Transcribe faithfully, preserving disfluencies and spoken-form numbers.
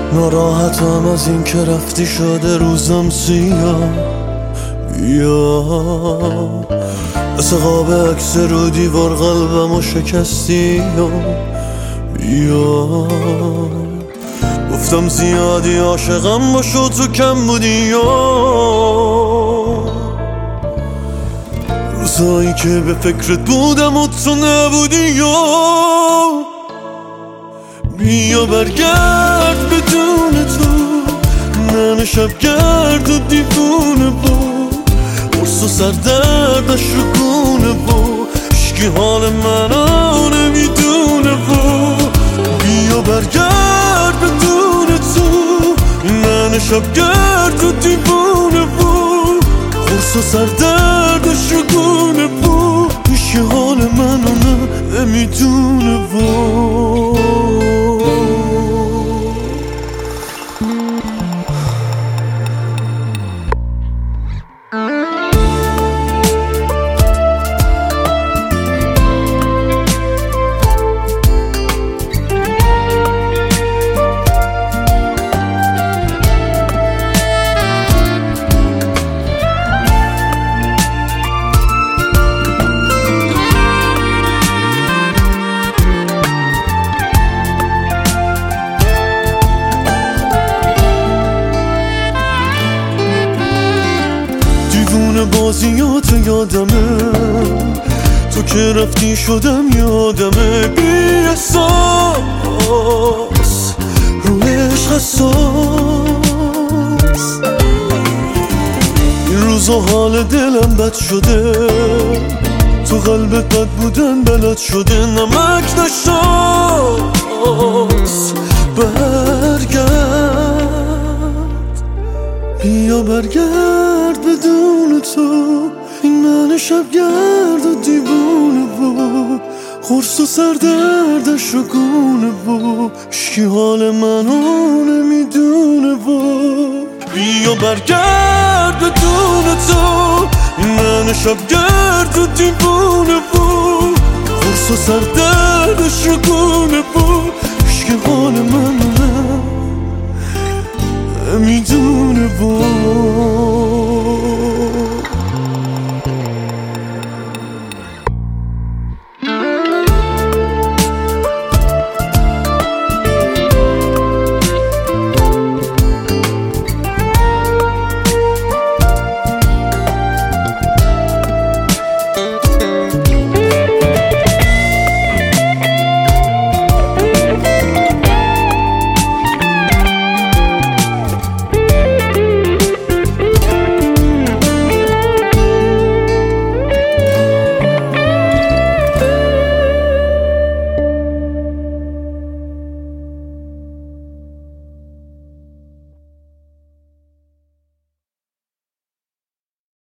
ناراحتم از این که رفتی شده روزم سیاه. بیا مثل قاب عکس رو دیوار قلبمو شکستی. بیا گفتم زیادی عاشقم باشو تو کم بودی. روزایی که به فکرت بودم و تو نبودی. بیا برگرد بدون تو، من شبگرد و دیوونه بود، قرص و سردردش رو گونه بود، عشقی حال منو نمیدونه بود. بیا برگرد بدون تو، من شبگرد و دیوونه بود، قرص و سردردش رو گونه بود، عشقی حال منو نمیدونه بود. بازیات یادمه، تو که رفتی شدم یادمه. بی احساس روی عشق حساس، این روزا حال دلم بد شده، تو قلبت بد بودن بلد شده. نمک نشاس برگرد، بیا برگرد بدون تو، این من شبگرد و دیوونه بود، قرص و سردردش رو گونه بود، عشقی حال منو نمیدونه بود. بیا برگرد بدون تو، این من شبگرد و دیوونه بود، قرص و سردردش رو گونه